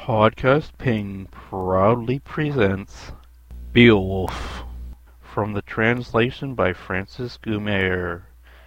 Podcast Ping proudly presents Beowulf, from the translation by Francis Gumaer,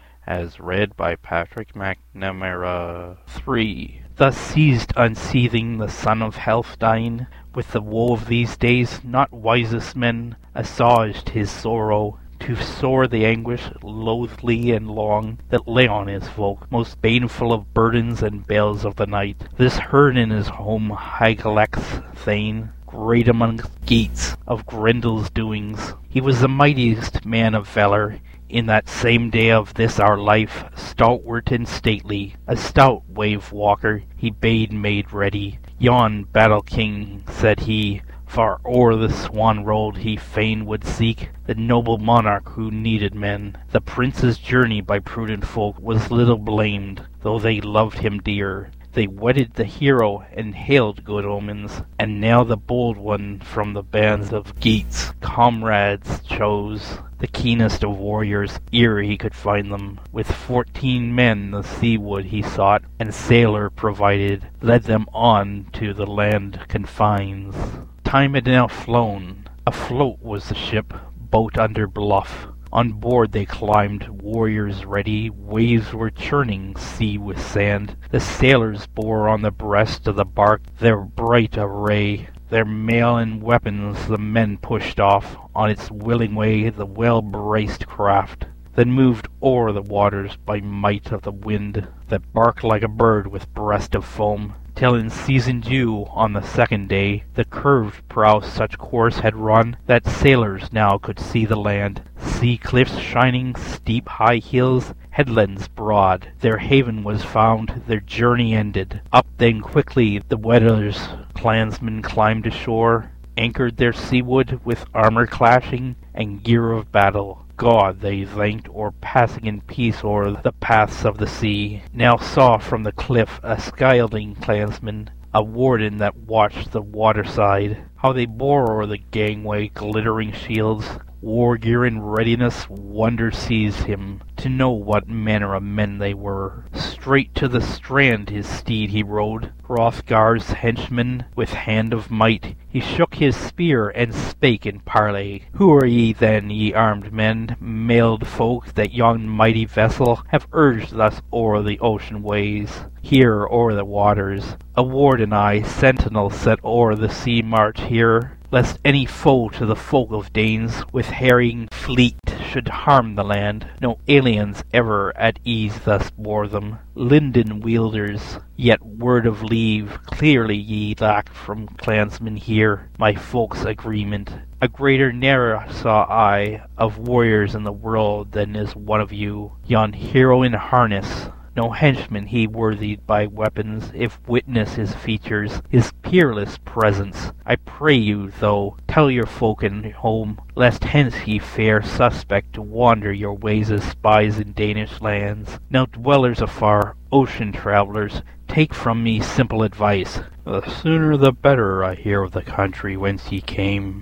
as read by Patrick McNamara. 3. Thus ceased unseathing the son of Healfdene, with the woe of these days not wisest men assuaged his sorrow, to sore the anguish loathly and long that lay on his folk, most baneful of burdens and bales of the night. This heard in his home Hygelac's thane, great among Geats of Grendel's doings. He was the mightiest man of valor in that same day of this our life, stalwart and stately, a stout wave walker, he bade made ready. Yon battle king, said he, far o'er the swan road he fain would seek, the noble monarch who needed men. The prince's journey by prudent folk was little blamed, though they loved him dear. They wedded the hero and hailed good omens, and now the bold one from the bands of Geats comrades chose, the keenest of warriors ere he could find them. With 14 men the seawood he sought, and sailor provided, led them on to the land confines. Time had now flown. Afloat was the ship, boat under bluff. On board they climbed, warriors ready, waves were churning, sea with sand. The sailors bore on the breast of the bark their bright array. Their mail and weapons the men pushed off, on its willing way the well-braced craft. Then moved o'er the waters by might of the wind, that barked like a bird with breast of foam, till in season due on the second day the curved prow such course had run that sailors now could see the land, sea cliffs shining, steep high hills, headlands broad. Their haven was found, their journey ended. Up then quickly the Weders clansmen climbed ashore, anchored their seawood with armor clashing and gear of battle. God they thanked, or passing in peace o'er the paths of the sea. Now saw from the cliff a Scylding clansman, a warden that watched the waterside, how they bore o'er the gangway glittering shields. War gear in readiness, wonder seized him to know what manner of men they were. Straight to the strand his steed he rode, Hrothgar's henchman, with hand of might. He shook his spear and spake in parley. Who are ye then, ye armed men, mailed folk, that yon mighty vessel have urged thus o'er the ocean ways, here o'er the waters? A warden I, sentinel set o'er the sea march here, lest any foe to the folk of Danes with harrying fleet should harm the land. No aliens ever at ease thus bore them, linden wielders, yet word of leave clearly ye lack from clansmen here. My folk's agreement, a greater ne'er saw I of warriors in the world than is one of you, yon hero in harness. No henchman he worthy by weapons, if witness his features, his peerless presence. I pray you, though, tell your folk in home, lest hence ye fare suspect to wander your ways as spies in Danish lands. Now dwellers afar, ocean travellers, take from me simple advice. The sooner the better I hear of the country whence ye came.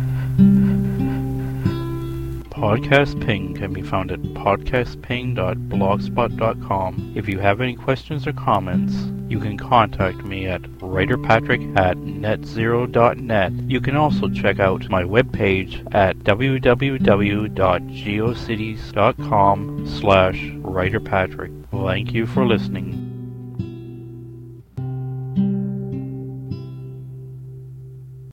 Podcast Ping can be found at podcastping.blogspot.com. If you have any questions or comments, you can contact me at writerpatrick@netzero.net. You can also check out my webpage at www.geocities.com/writerpatrick. Thank you for listening.